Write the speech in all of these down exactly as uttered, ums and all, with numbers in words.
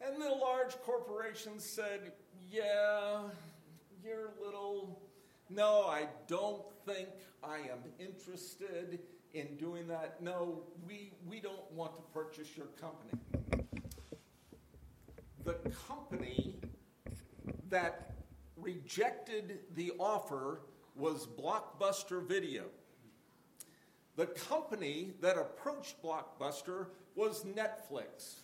And the large corporations said, yeah, you're a little, no, I don't think I am interested in doing that. No, we, we don't want to purchase your company. The company that rejected the offer was Blockbuster Video. The company that approached Blockbuster was Netflix.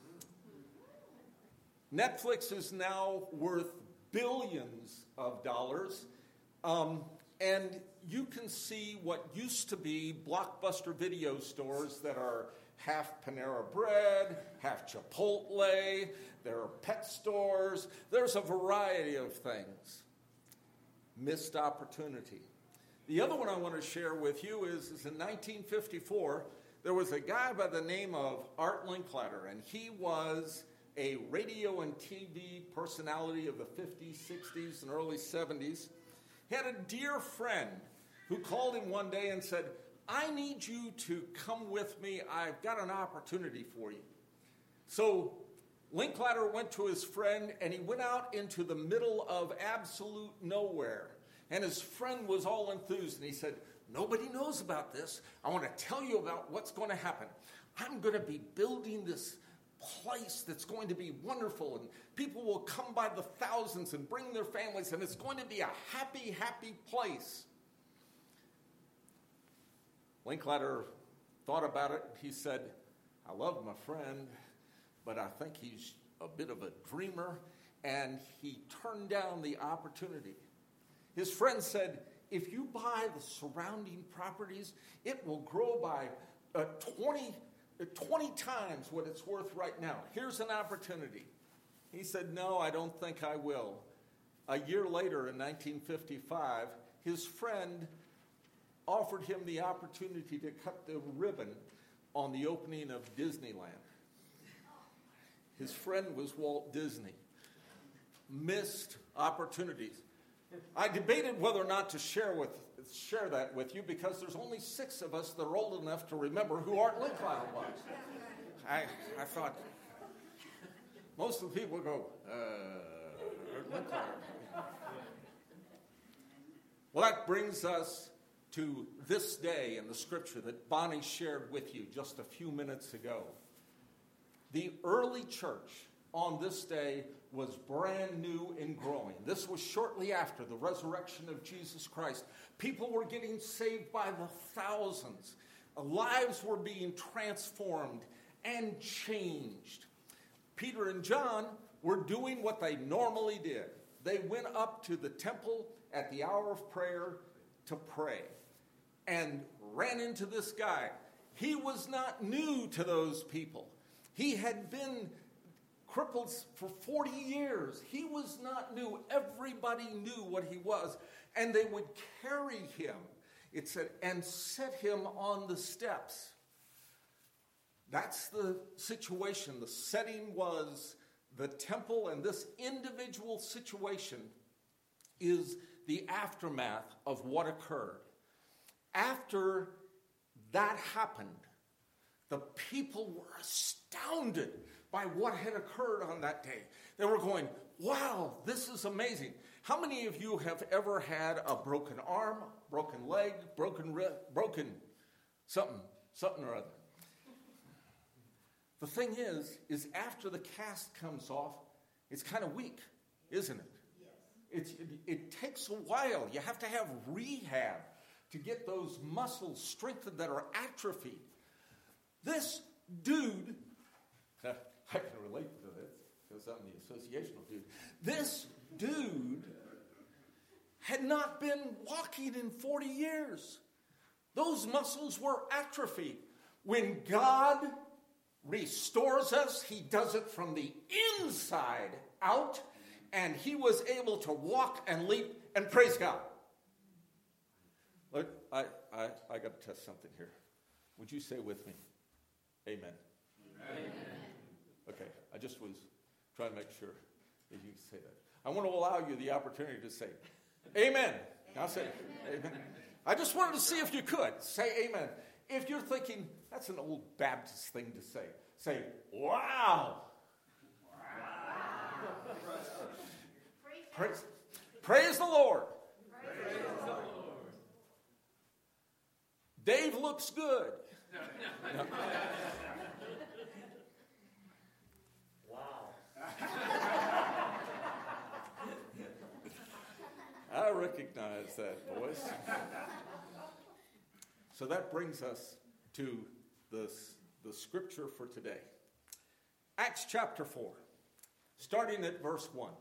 Netflix is now worth billions of dollars, um, and you can see what used to be Blockbuster Video stores that are half Panera Bread, half Chipotle, there are pet stores, there's a variety of things. Missed opportunity. The other one I want to share with you is, is in nineteen fifty-four, there was a guy by the name of Art Linkletter, and he was a radio and T V personality of the fifties, sixties, and early seventies. He had a dear friend who called him one day and said, I need you to come with me. I've got an opportunity for you. So Linkletter went to his friend, and he went out into the middle of absolute nowhere. And his friend was all enthused, and he said, nobody knows about this. I want to tell you about what's going to happen. I'm going to be building this place that's going to be wonderful, and people will come by the thousands and bring their families, and it's going to be a happy, happy place. Linkletter thought about it. He said, I love my friend, but I think he's a bit of a dreamer, and he turned down the opportunity. His friend said, if you buy the surrounding properties, it will grow by uh, twenty, uh, twenty times what it's worth right now. Here's an opportunity. He said, no, I don't think I will. A year later, in nineteen fifty-five, his friend offered him the opportunity to cut the ribbon on the opening of Disneyland. His friend was Walt Disney. Missed opportunities. I debated whether or not to share with share that with you because there's only six of us that are old enough to remember who Art Linkletter was. I, I thought, most of the people go, uh, Art Linkletter. Well, that brings us to this day in the scripture that Bonnie shared with you just a few minutes ago. The early church on this day was brand new and growing. This was shortly after the resurrection of Jesus Christ. People were getting saved by the thousands. Lives were being transformed and changed. Peter and John were doing what they normally did. They went up to the temple at the hour of prayer to pray and ran into this guy. He was not new to those people. He had been crippled for forty years. He was not new. Everybody knew what he was. And they would carry him, it said, and set him on the steps. That's the situation. The setting was the temple, and this individual situation is the aftermath of what occurred. After that happened, the people were astounded by what had occurred on that day. They were going, wow, this is amazing. How many of you have ever had a broken arm, broken leg, broken rib, broken something, something or other? The thing is, is after the cast comes off, it's kind of weak, isn't it? Yes. It's, it, it takes a while. You have to have rehab to get those muscles strengthened that are atrophied. This dude, I can relate to this because I'm the associational dude. This dude had not been walking in forty years. Those muscles were atrophied. When God restores us, he does it from the inside out, and he was able to walk and leap and praise God. Look, I, I, I got to test something here. Would you say with me? Amen. Amen. Okay, I just was trying to make sure that you could say that. I want to allow you the opportunity to say amen. Now say amen. I just wanted to see if you could say amen. If you're thinking, that's an old Baptist thing to say, say, wow. Wow. Praise, praise the Lord. Praise the Lord. Dave looks good. No. Wow. I recognize that voice. So that brings us to the, the scripture for today. Acts chapter four, starting at verse one.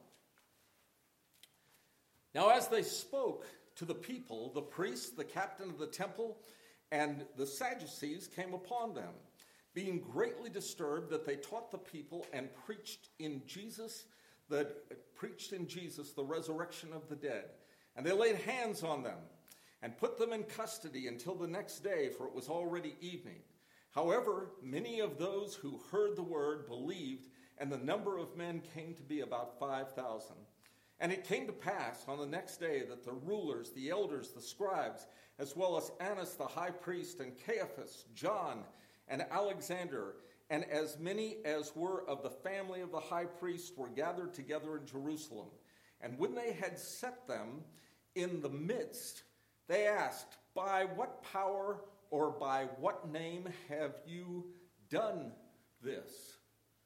Now as they spoke to the people, the priests, the captain of the temple, and the Sadducees came upon them, being greatly disturbed that they taught the people and preached in Jesus, that preached in Jesus the resurrection of the dead. And they laid hands on them and put them in custody until the next day, for it was already evening. However, many of those who heard the word believed, and the number of men came to be about five thousand. And it came to pass on the next day that the rulers, the elders, the scribes, as well as Annas the high priest, and Caiaphas, John, and Alexander, and as many as were of the family of the high priest were gathered together in Jerusalem. And when they had set them in the midst, they asked, by what power or by what name have you done this?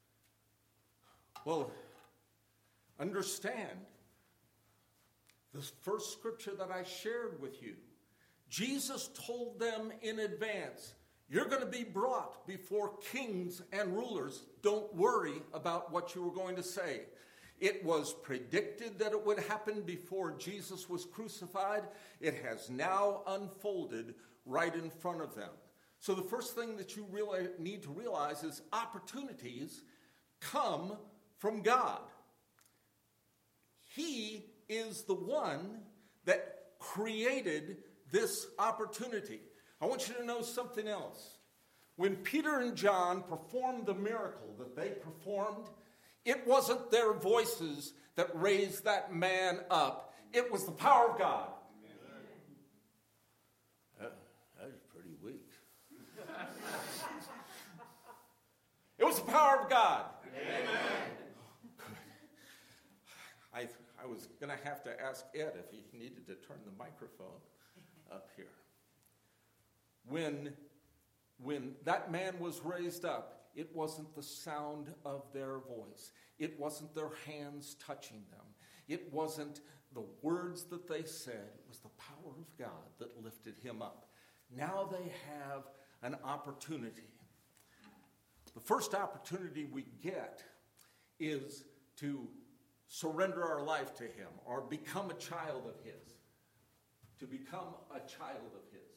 Well, understand, the first scripture that I shared with you, Jesus told them in advance, you're going to be brought before kings and rulers. Don't worry about what you were going to say. It was predicted that it would happen before Jesus was crucified. It has now unfolded right in front of them. So the first thing that you really need to realize is opportunities come from God. He is the one that created this opportunity. I want you to know something else. When Peter and John performed the miracle that they performed, it wasn't their voices that raised that man up. It was the power of God. That, that is pretty weak. It was the power of God. Amen. I, I was going to have to ask Ed if he needed to turn the microphone up here. When, when that man was raised up, it wasn't the sound of their voice. It wasn't their hands touching them. It wasn't the words that they said. It was the power of God that lifted him up. Now they have an opportunity. The first opportunity we get is to surrender our life to him or become a child of his. To become a child of his.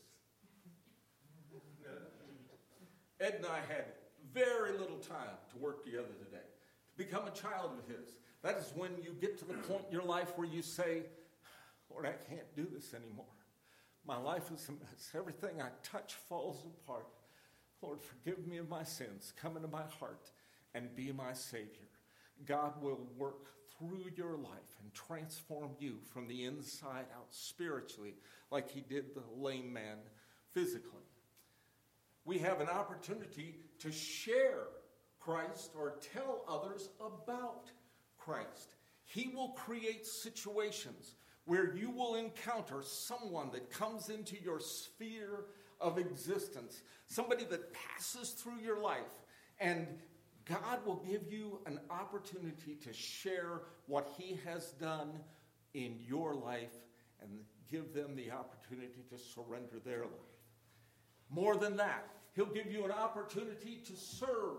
Ed and I had very little time to work together today. To become a child of his. That is when you get to the point in your life where you say, Lord, I can't do this anymore. My life is a mess. Everything I touch falls apart. Lord, forgive me of my sins. Come into my heart and be my Savior. God will work through your life and transform you from the inside out spiritually, like he did the lame man physically. We have an opportunity to share Christ or tell others about Christ. He will create situations where you will encounter someone that comes into your sphere of existence, somebody that passes through your life, and God will give you an opportunity to share what he has done in your life and give them the opportunity to surrender their life. More than that, he'll give you an opportunity to serve.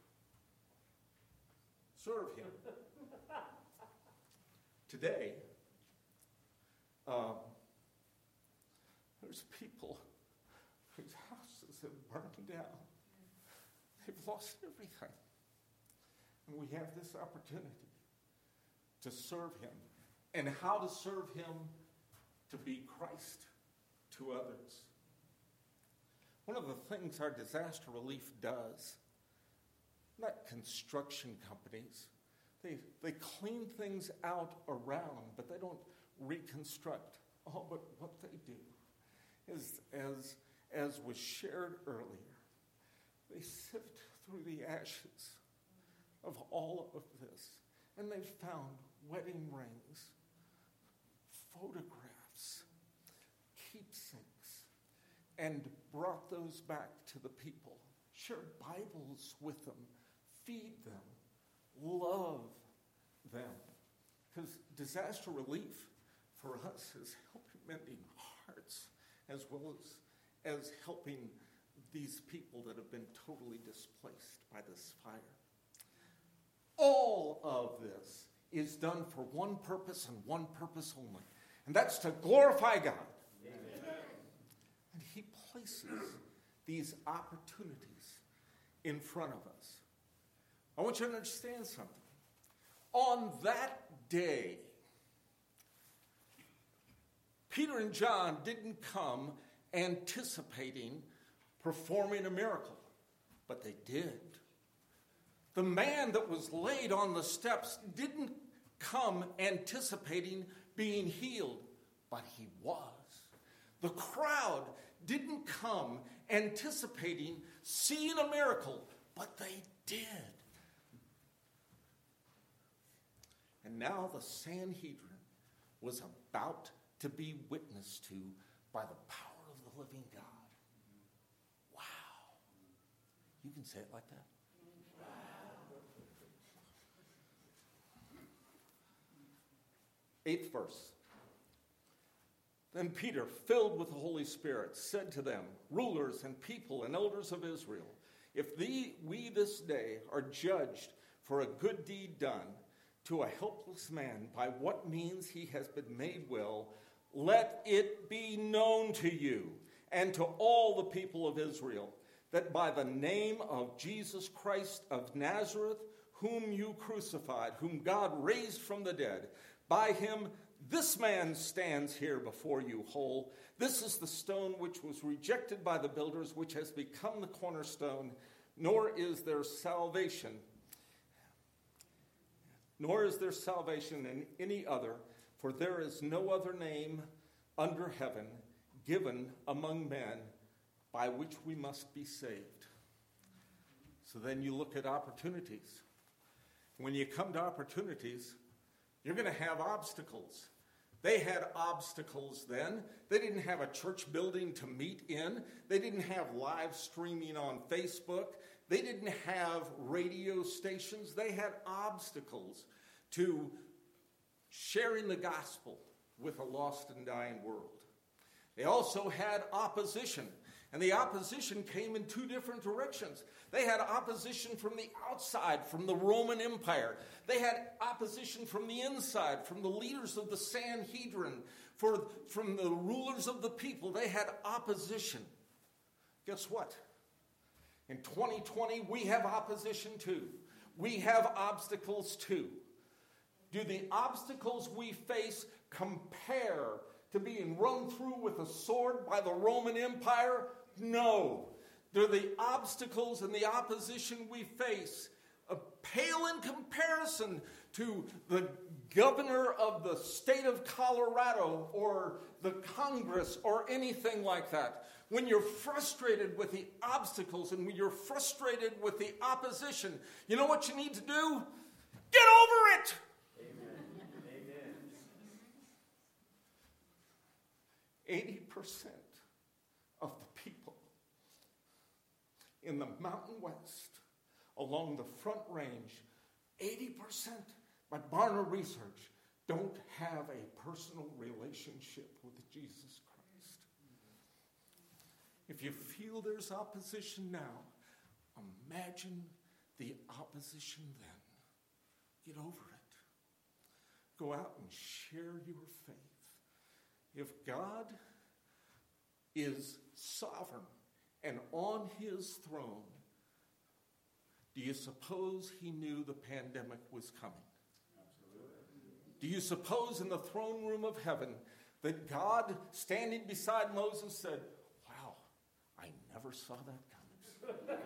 Serve him. Today, um, there's people whose houses have burned down. They've lost everything. And we have this opportunity to serve him. And how to serve him? To be Christ to others. One of the things our disaster relief does, not construction companies, they, they clean things out around, but they don't reconstruct. Oh, but what they do is, as, as was shared earlier, they sift through the ashes of all of this, and they've found wedding rings, photographs, keepsakes, and brought those back to the people. Shared Bibles with them, feed them, love them. Because disaster relief for us is helping mending hearts as well as, as helping these people that have been totally displaced by this fire. All of this is done for one purpose and one purpose only, and that's to glorify God. Amen. And he places these opportunities in front of us. I want you to understand something. On that day, Peter and John didn't come anticipating performing a miracle, but they did. The man that was laid on the steps didn't come anticipating being healed, but he was. The crowd didn't come anticipating seeing a miracle, but they did. And now the Sanhedrin was about to be witnessed to by the power of the living God. Wow. You can say it like that. Wow. Eighth verse. Then Peter, filled with the Holy Spirit, said to them, rulers and people and elders of Israel, if the, we this day are judged for a good deed done to a helpless man, by what means he has been made well, let it be known to you and to all the people of Israel that by the name of Jesus Christ of Nazareth, whom you crucified, whom God raised from the dead, by him this man stands here before you whole. This is the stone which was rejected by the builders, which has become the cornerstone, nor is there salvation Nor is there salvation in any other, for there is no other name under heaven given among men by which we must be saved. So then you look at opportunities. When you come to opportunities, you're going to have obstacles. They had obstacles then. They didn't have a church building to meet in. They didn't have live streaming on Facebook. They didn't have radio stations. They had obstacles to sharing the gospel with a lost and dying world. They also had opposition, and the opposition came in two different directions. They had opposition from the outside, from the Roman Empire. They had opposition from the inside, from the leaders of the Sanhedrin, for, from the rulers of the people. They had opposition. Guess what? In twenty twenty, we have opposition too. We have obstacles too. Do the obstacles we face compare to being run through with a sword by the Roman Empire? No. Do the obstacles and the opposition we face uh, pale in comparison to the governor of the state of Colorado or the Congress or anything like that? When you're frustrated with the obstacles and when you're frustrated with the opposition, you know what you need to do? Get over it! Amen. Amen. eighty percent of the people in the Mountain West along the Front Range, eighty percent by Barna Research, don't have a personal relationship with Jesus Christ. If you feel there's opposition now, imagine the opposition then. Get over it. Go out and share your faith. If God is sovereign and on his throne, do you suppose he knew the pandemic was coming? Absolutely. Do you suppose in the throne room of heaven that God, standing beside Moses, said, wow, I never saw that coming?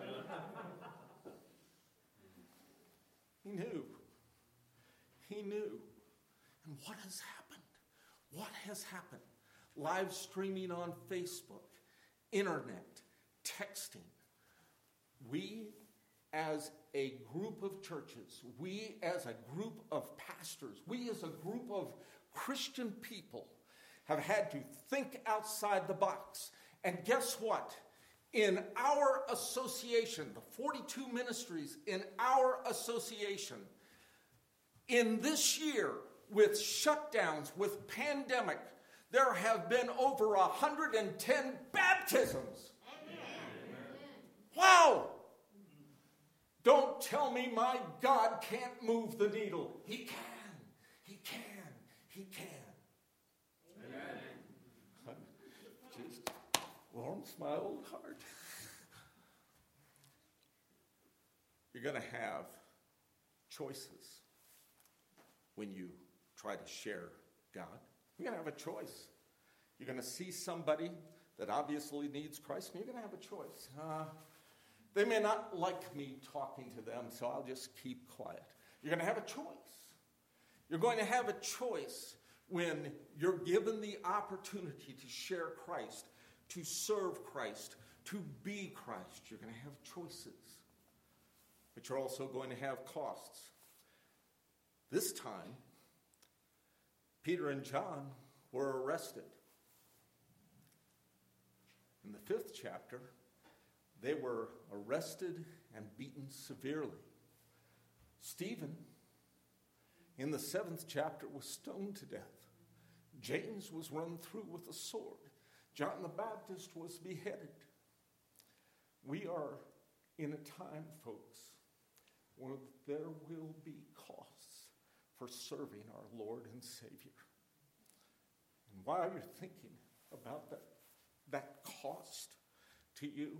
He knew. He knew. And what has happened? What has happened? Live streaming on Facebook, internet, texting. We, as a group of churches, we as a group of pastors, we as a group of Christian people have had to think outside the box. And guess what? In our association, the forty-two ministries in our association, in this year, with shutdowns, with pandemic, there have been over one hundred ten baptisms. Amen. Wow! Don't tell me my God can't move the needle. He can. He can. He can. Amen. Just warms my old heart. You're going to have choices when you try to share God. You're going to have a choice. You're going to see somebody that obviously needs Christ, and you're going to have a choice. Uh, they may not like me talking to them, so I'll just keep quiet. You're going to have a choice. You're going to have a choice when you're given the opportunity to share Christ, to serve Christ, to be Christ. You're going to have choices, but you're also going to have costs. This time, Peter and John were arrested. In the fifth chapter, they were arrested and beaten severely. Stephen, in the seventh chapter, was stoned to death. James was run through with a sword. John the Baptist was beheaded. We are in a time, folks, where there will be costs for serving our Lord and Savior. And while you're thinking about that, that cost to you,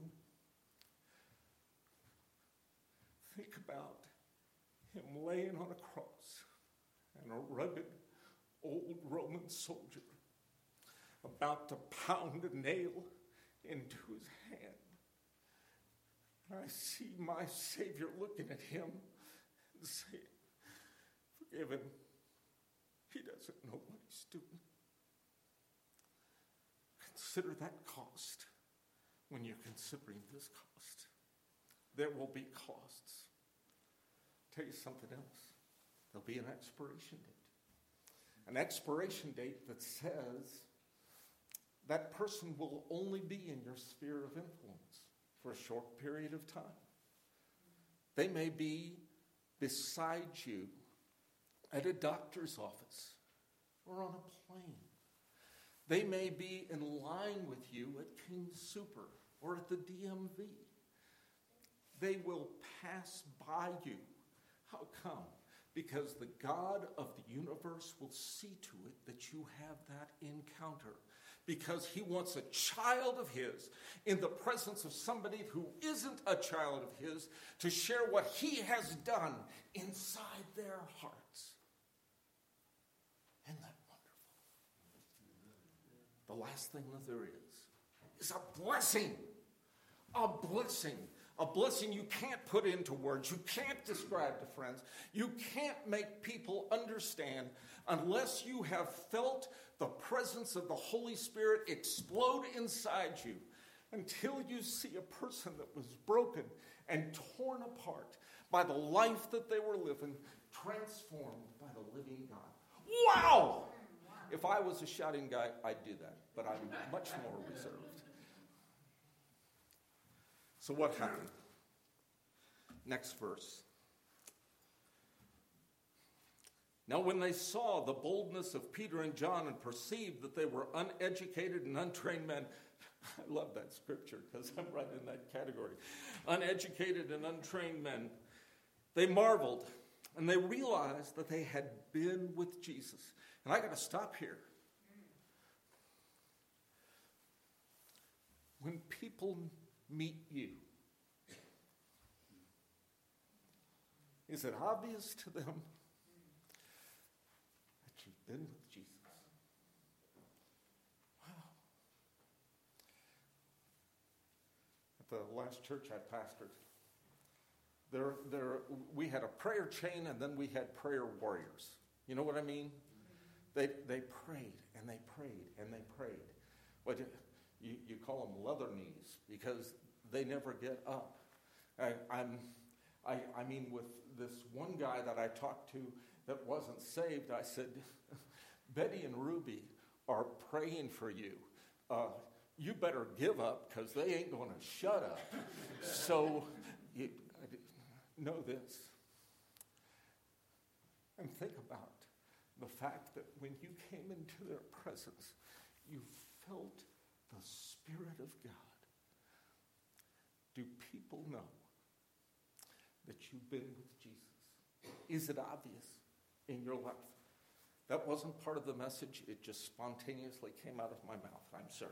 think about him laying on a cross and a rugged old Roman soldier about to pound a nail into his hand. And I see my Savior looking at him and saying, forgive him. He doesn't know what he's doing. Consider that cost when you're considering this cost. There will be costs. I'll tell you something else. There'll be an expiration date. An expiration date that says that person will only be in your sphere of influence for a short period of time. They may be beside you at a doctor's office or on a plane. They may be in line with you at King's Super or at the D M V. They will pass by you. How come? Because the God of the universe will see to it that you have that encounter. Because he wants a child of his in the presence of somebody who isn't a child of his to share what he has done inside their hearts. Isn't that wonderful? The last thing that there is is a blessing. A blessing. A blessing you can't put into words. You can't describe to friends. You can't make people understand unless you have felt the presence of the Holy Spirit explode inside you until you see a person that was broken and torn apart by the life that they were living, transformed by the living God. Wow! If I was a shouting guy, I'd do that, but I'm much more reserved. So what happened? Next verse. Now when they saw the boldness of Peter and John and perceived that they were uneducated and untrained men, I love that scripture because I'm right in that category. Uneducated and untrained men, they marveled and they realized that they had been with Jesus. And I got to stop here. When people meet you, is it obvious to them that you've been with Jesus? Wow. At the last church I pastored, there, there, we had a prayer chain and then we had prayer warriors. You know what I mean? They, they prayed and they prayed and they prayed. What you, you call them leather knees because they never get up. I, I'm, I, I mean, with this one guy that I talked to that wasn't saved, I said, Betty and Ruby are praying for you. Uh, you better give up because they ain't going to shut up. So you know this. And think about the fact that when you came into their presence, you felt the Spirit of God. Do people know that you've been with Jesus? Is it obvious in your life? That wasn't part of the message. It just spontaneously came out of my mouth. I'm sorry.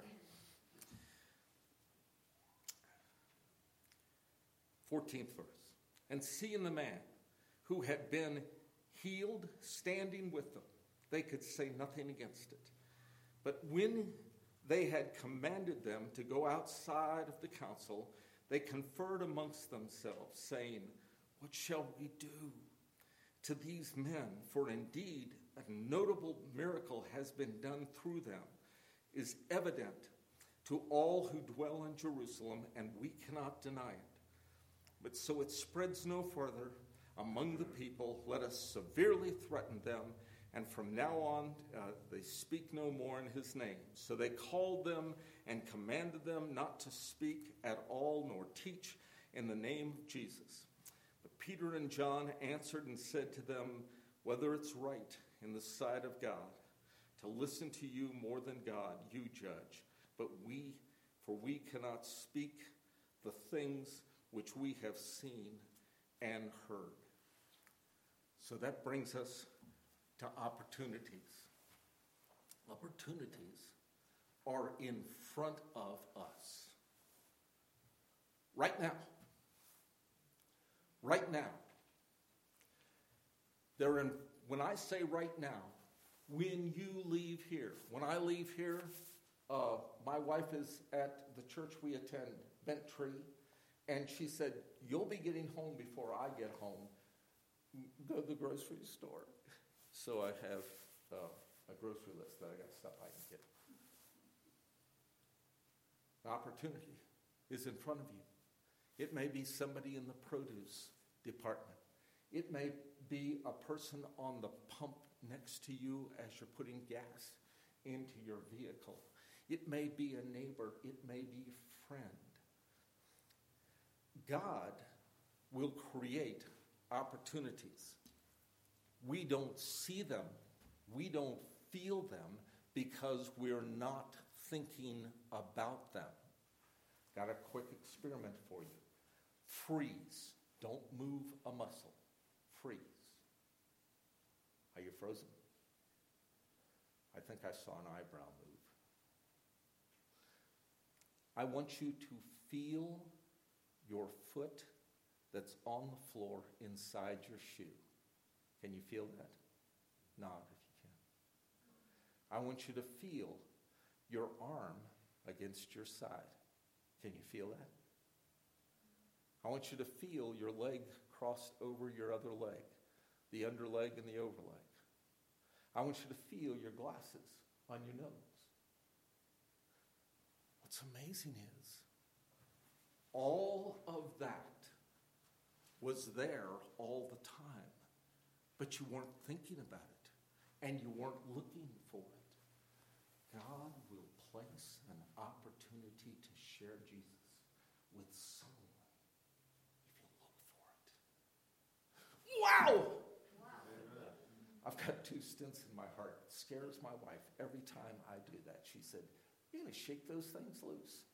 fourteenth verse. And seeing the man who had been healed standing with them, they could say nothing against it. But when they had commanded them to go outside of the council, they conferred amongst themselves, saying, what shall we do to these men? For indeed, a notable miracle has been done through them, is evident to all who dwell in Jerusalem, and we cannot deny it. But so it spreads no further among the people. Let us severely threaten them, and from now on uh, they speak no more in his name. So they called them and commanded them not to speak at all, nor teach in the name of Jesus. But Peter and John answered and said to them, whether it's right in the sight of God to listen to you more than God, you judge. But we, for we cannot speak the things which we have seen and heard. So that brings us to opportunities. Opportunities are in front of us. Right now. Right now. They're in, when I say right now, when you leave here, when I leave here, uh, my wife is at the church we attend, Bent Tree, and she said, you'll be getting home before I get home. Go to the grocery store. So I have uh, a grocery list that I got stuff I can get. The opportunity is in front of you. It may be somebody in the produce department. It may be a person on the pump next to you as you're putting gas into your vehicle. It may be a neighbor. It may be a friend. God will create opportunities. We don't see them. We don't feel them because we're not thinking about them. Got a quick experiment for you. Freeze. Don't move a muscle. Freeze. Are you frozen? I think I saw an eyebrow move. I want you to feel your foot that's on the floor inside your shoe. Can you feel that? Nod if you can. I want you to feel your arm against your side. Can you feel that? I want you to feel your leg crossed over your other leg, the underleg and the overleg. I want you to feel your glasses on your nose. What's amazing is all of that was there all the time, but you weren't thinking about it, and you weren't looking for it. God will place an opportunity to share Jesus with someone if you look for it. Wow! I've got two stints in my heart. It scares my wife every time I do that. She said, you're going to shake those things loose.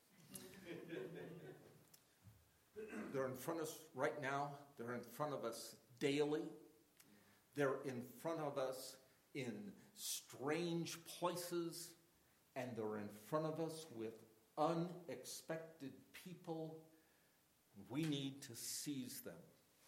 They're in front of us right now. They're in front of us daily. They're in front of us in strange places. And they're in front of us with unexpected people. We need to seize them.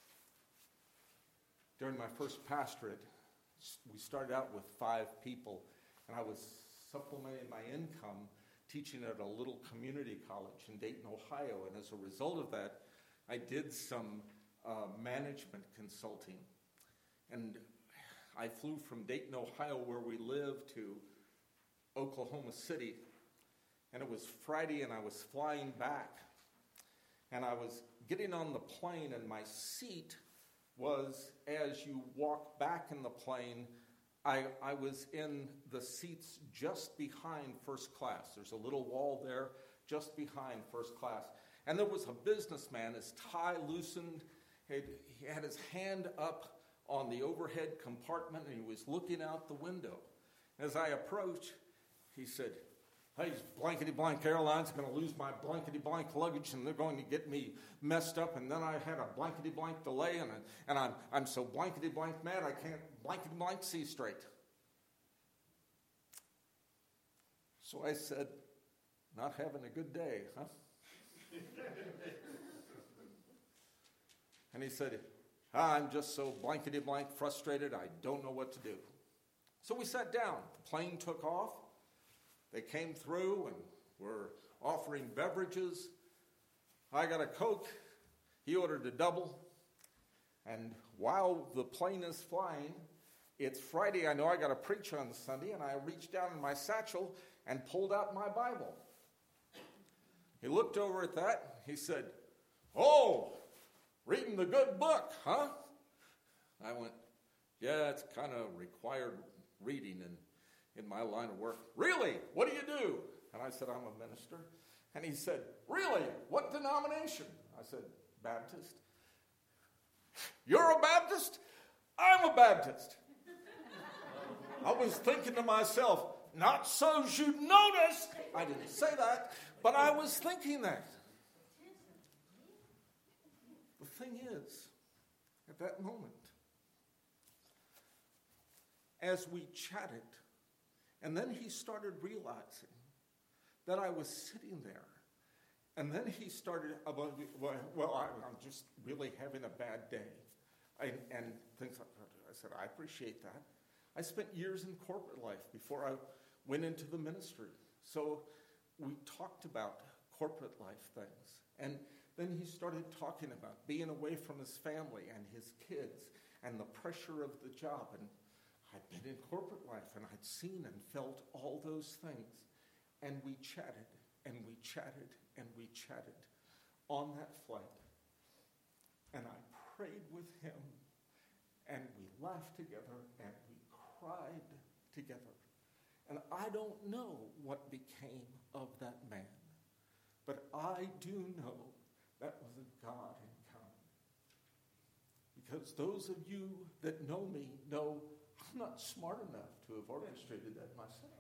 During my first pastorate, we started out with five people, and I was supplementing my income teaching at a little community college in Dayton, Ohio. And as a result of that, I did some uh, management consulting. And I flew from Dayton, Ohio, where we live, to Oklahoma City. And it was Friday, and I was flying back. And I was getting on the plane, and my seat was, as you walk back in the plane, I, I was in the seats just behind first class. There's a little wall there just behind first class. And there was a businessman, his tie loosened, he had his hand up on the overhead compartment, and he was looking out the window. As I approached, he said, "Hey, blankety-blank Airlines going to lose my blankety-blank luggage, and they're going to get me messed up, and then I had a blankety-blank delay, and, and I'm, I'm so blankety-blank mad I can't blankety-blank see straight." So I said, "Not having a good day, huh?" And he said, ah, "I'm just so blankety-blank frustrated, I don't know what to do." So we sat down. The plane took off. They came through and were offering beverages. I got a Coke. He ordered a double. And while the plane is flying, it's Friday. I know I got to preach on Sunday, and I reached down in my satchel and pulled out my Bible. He looked over at that. He said, "Oh, reading the good book, huh?" I went, "Yeah, it's kind of required reading in, in my line of work." "Really? What do you do?" And I said, "I'm a minister." And he said, "Really? What denomination?" I said, "Baptist." "You're a Baptist? I'm a Baptist." I was thinking to myself, not so you'd notice. I didn't say that, but I was thinking that. The thing is, at that moment, as we chatted, and then he started realizing that I was sitting there, and then he started, well, well I'm just really having a bad day, I, and things like that. I said, "I appreciate that." I spent years in corporate life before I went into the ministry, so we talked about corporate life things, and then he started talking about being away from his family and his kids and the pressure of the job. And I'd been in corporate life, and I'd seen and felt all those things. And we chatted, and we chatted, and we chatted on that flight. And I prayed with him, and we laughed together, and we cried together. And I don't know what became of that man, but I do know that was a God encounter. Because those of you that know me know I'm not smart enough to have orchestrated that myself.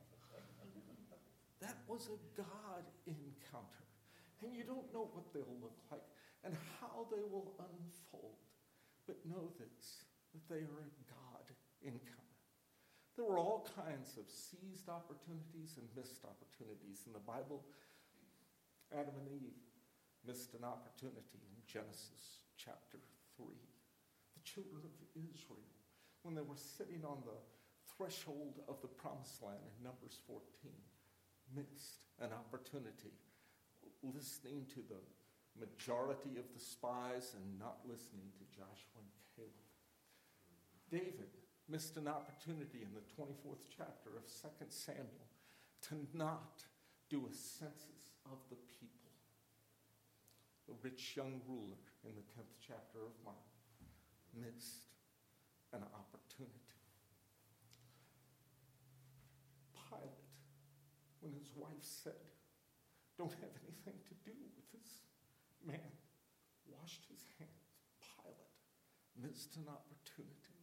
That was a God encounter. And you don't know what they'll look like and how they will unfold. But know this, that they are a God encounter. There were all kinds of seized opportunities and missed opportunities in the Bible. Adam and Eve missed an opportunity in Genesis chapter three. The children of Israel, when they were sitting on the threshold of the promised land in Numbers fourteen, missed an opportunity, listening to the majority of the spies and not listening to Joshua and Caleb. David missed an opportunity in the twenty-fourth chapter of Second Samuel to not do a census of the people. The rich young ruler in the tenth chapter of Mark missed an opportunity. Pilate, when his wife said, "Don't have anything to do with this man," washed his hands. Pilate missed an opportunity.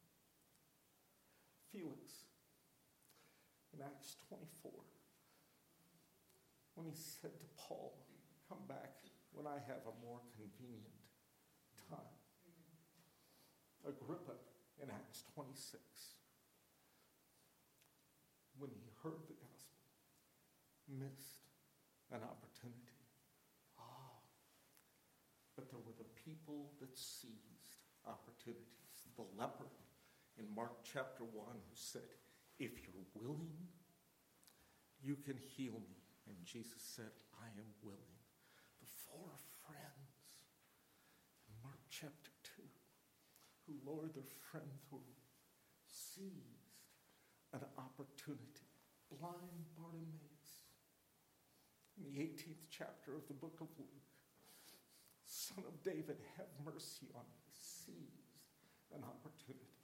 Felix, in Acts twenty-four, when he said to Paul, "Come back when I have a more convenient time." Agrippa, in Acts twenty-six, when he heard the gospel, missed an opportunity. Ah, but there were the people that seized opportunities. The leper in Mark chapter one who said, "If you're willing, you can heal me." And Jesus said, "I am willing." The four friends in Mark chapter two who lowered their friend through seized an opportunity. Blind Bartimaeus in the eighteenth chapter of the book of Luke, Son of David, have mercy on me. Seized an opportunity.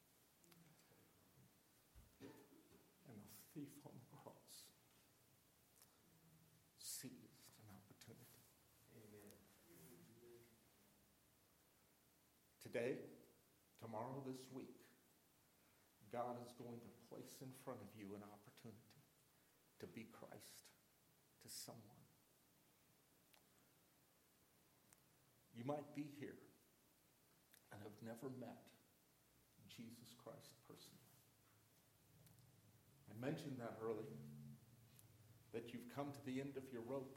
And a thief on the cross seized an opportunity. Amen. Today, tomorrow, this week, God is going to place in front of you an opportunity to be Christ to someone. You might be here and have never met Jesus Christ personally. I mentioned that earlier, that you've come to the end of your rope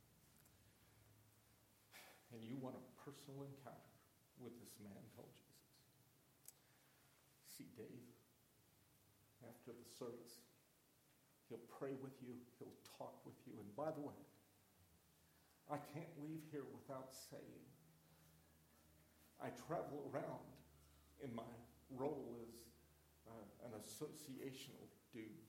and you want a personal encounter with this man called Jesus. See Dave after the service. He'll pray with you. He'll talk with you. And by the way, I can't leave here without saying, I travel around in my role as uh, an associational dude.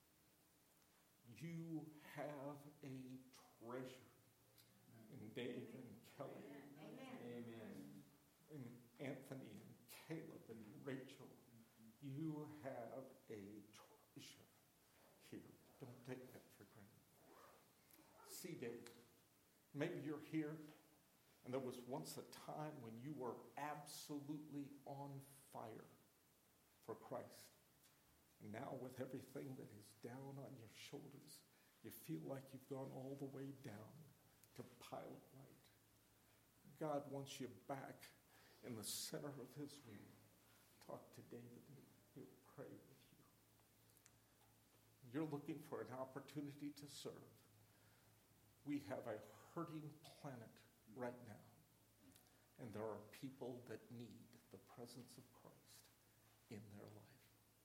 You have a treasure in Dave and Kelly. Amen. Amen. And Anthony and Caleb and Rachel. You have a treasure here. Don't take that for granted. See, Dave, maybe you're here, and there was once a time when you were absolutely on fire for Christ. And now with everything that is down on your shoulders, you feel like you've gone all the way down to pilot light. God wants you back in the center of his will. Talk to David and he'll pray with you. You're looking for an opportunity to serve. We have a hurting planet right now, and there are people that need the presence of Christ in their life.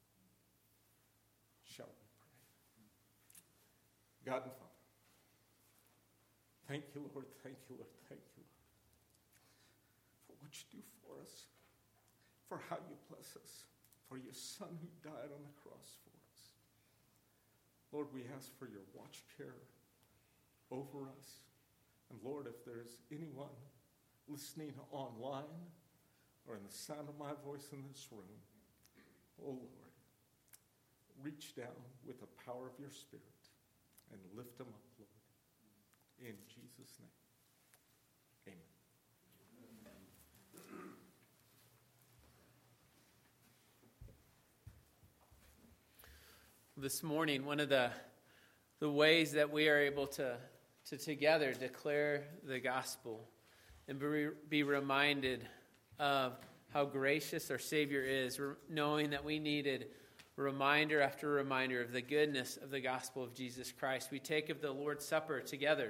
Shall we pray? God and Father, thank you, Lord, thank you, Lord, thank you, Lord, for what you do for us, for how you bless us, for your Son who died on the cross for us. Lord, we ask for your watch care over us. And Lord, if there's anyone listening online or in the sound of my voice in this room, oh Lord, reach down with the power of your Spirit and lift them up, Lord. In Jesus' name, amen. This morning, one of the the ways that we are able to, to together declare the gospel and be, be reminded of how gracious our Savior is, re- knowing that we needed reminder after reminder of the goodness of the gospel of Jesus Christ. We take of the Lord's Supper together.